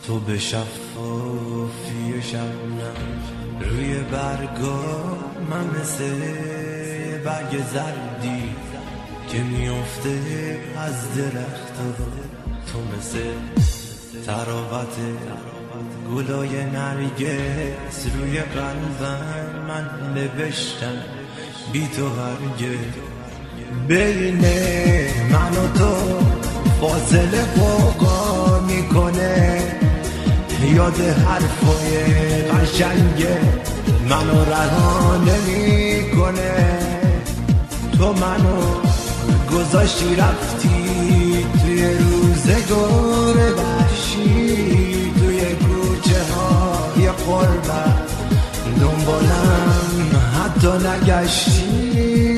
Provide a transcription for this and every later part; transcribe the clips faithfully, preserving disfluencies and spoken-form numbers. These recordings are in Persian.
تو به شفافی شبنم روی برگا، من مثل برگ زردی که میفته از درخت. تو مثل تراوت گلای نرگس روی قلبم، من نوشتم بی تو هرگز. بین من و تو فاصله قوقا میکنه، یاد حرفای قشنگ منو رها نمیکنه. تو منو گذاشتی رفتی توی روزگار وحشی، توی کوچه های غربت دنبالم حتی نگشتی.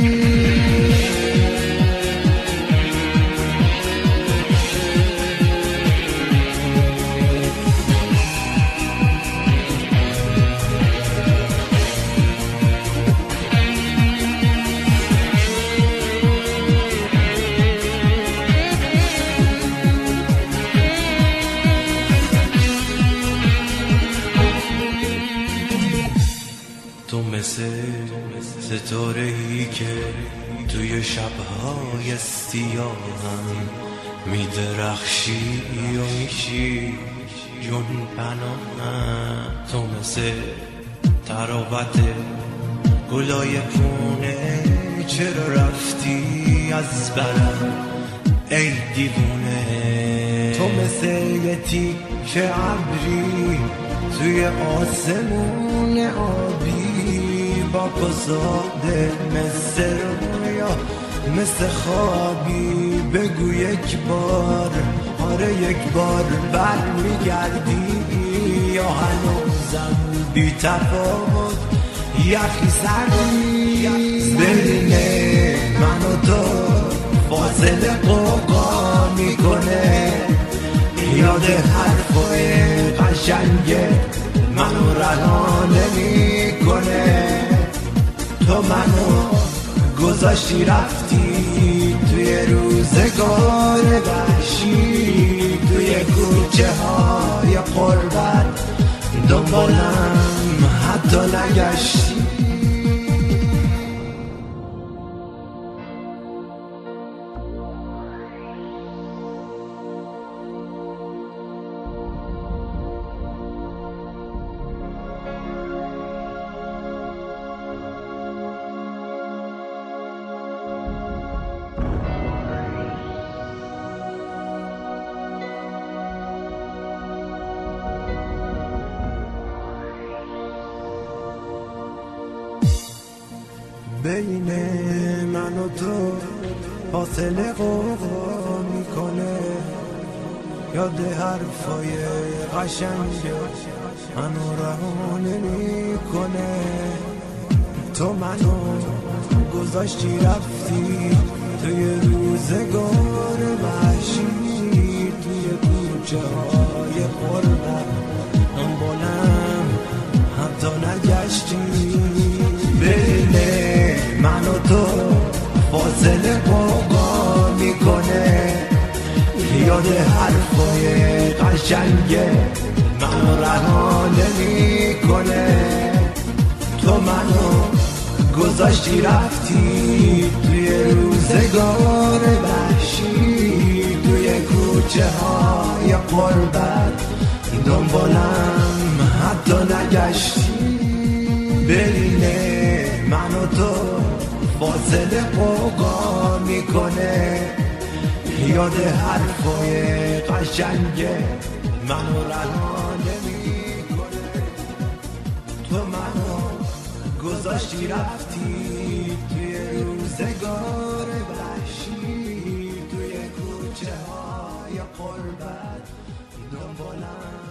تو مثل ستاره‌ای که توی شب‌های سیاهم میدرخشی و میشی جون پناهم. تو مثل تراوت گلای پونه، چرا رفتی از برم ای دیوونه؟ تو مثل یه تیکه ابری توی آسمون آبی، با گذاده مثل رویا مثل خوابی. بگو یک بار آره یک بار بر میگردی، یا هنوزم بی تفاوت یخی سردی. بین من و تو فاصله قوقا میکنه، یاد حرفای قشنگ منو رها نمیکنه. تو منو گذاشتی رفتی توی روزگار وحشی، توی کوچه های غربت دنبالم حتی نگشتی. بین من و تو فاصله قوقا میکنه، یاد حرفای قشنگ منو رها نمیکنه. تو منو گذاشتی رفتی توی روزگار وحشی، توی کوچه های غربت دنبالم حتی نگشتی. بین من و تو فاصله قوقا میکنه، یاد حرفای قشنگ منو رها نمیکنه. تو منو گذاشتی رفتی توی روزگار وحشی، توی کوچه های غربت دنبالم حتی نگشتی. بین من و تو فاصله قوقا میکنه، یاد حرفای قشنگ منو رها نمیکنه. تو منو گذاشتی رفتی توی روزگار وحشی، توی کوچه های غربت دنبالم